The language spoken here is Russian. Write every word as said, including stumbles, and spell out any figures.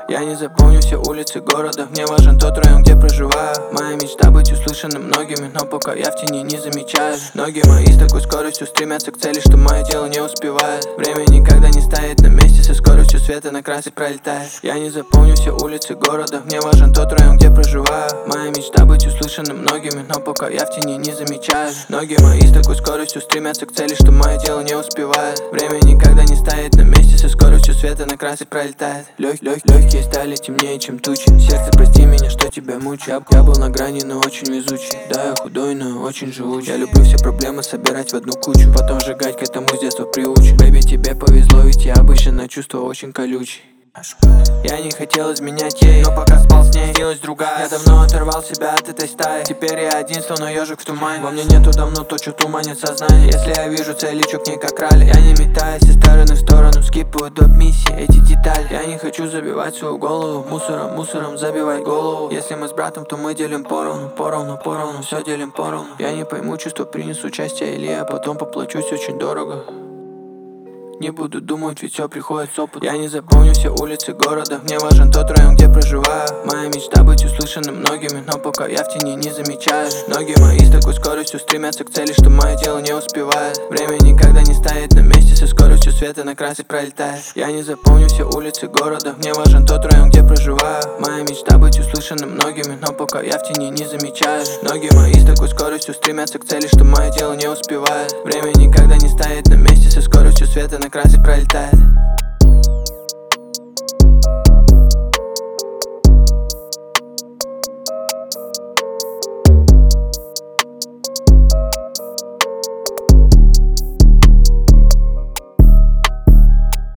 Я не запомню все улицы города, мне важен тот район, где проживаю. Моя мечта быть услышанным многими, но пока я в тени не замечаю. Ноги мои с такой скоростью стремятся к цели, что мое тело не успевает. Время никогда не стоит на месте, со скоростью света на красный пролетает. Я не запомню все улицы города, мне важен тот район, где проживаю. Моя мечта быть услышанным многими, но пока я в тени не замечаю. Ноги мои с такой скоростью стремятся к цели, что мое тело не успевает. Время никогда не стоит на месте, со скоростью света на красный пролетает. Лег, лег, легкие стали темнее, чем тучи. Сердце, прости меня, что тебя мучает. Я, я был на грани, но очень везучий. Да, я худой, но очень живучий. Я люблю все проблемы собирать в одну кучу, потом сжигать, к этому с детства приучен. Бэйби, тебе повезло, ведь я обычно на чувства очень колючий. Я не хотел изменять ей, но пока спал с ней, снилась другая. Я давно оторвал себя от этой стаи, теперь я один, словно ежик в тумане. Во мне нету давно то, что туманит сознание. Если я вижу цель, лечу к ней как ралли. Я не метаюсь из стороны в сторону, скипаю доп. Миссии, эти детали. Я не хочу забивать свою голову мусором, мусором забивать голову. Если мы с братом, то мы делим поровну, поровну, поровну, все делим поровну. Я не пойму чувства, принесу участие или я потом поплачусь очень дорого. Не буду думать, ведь все приходит с опытом. Я не запомню все улицы города, мне важен тот район, где проживаю. Моя мечта быть услышанным многими, но пока я в тени не замечаю. Ноги мои с такой скоростью стремятся к цели, что мое тело не успевает. Время никогда не стоит на месте, со скоростью света на красный пролетает. Я не запомню все улицы города, мне важен тот район, где проживаю. Моя мечта быть услышанным многими, но пока я в тени не замечаю. Ноги мои с такой скоростью стремятся к цели, что мое тело не успевает. Время никогда не стоит на месте, со скоростью света на красный пролетает.